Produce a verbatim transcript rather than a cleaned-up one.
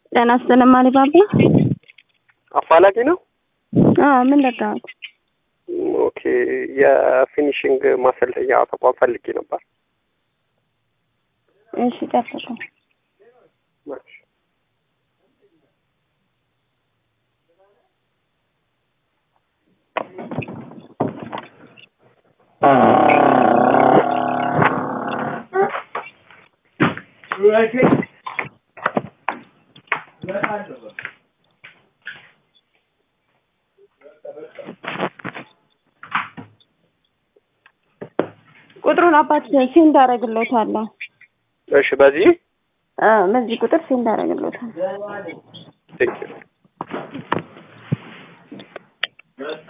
ጤና ይስጥልኝ አሊባባ አፋላጊ ነው? አዎ ምን ልርዳው? ኦኬ የፊኒሺንግ ማሰልጠኛ ተቋም ፈልጌ ነበር። እሺ ጠብቁ። ማሽ ቁጥሩን አባት ሴንድ አደርግልዎታለሁ። እሺ በዚህ አ በዚህ ቁጥር ሴንድ አደርግልዎታለሁ። ቴንክ ዩ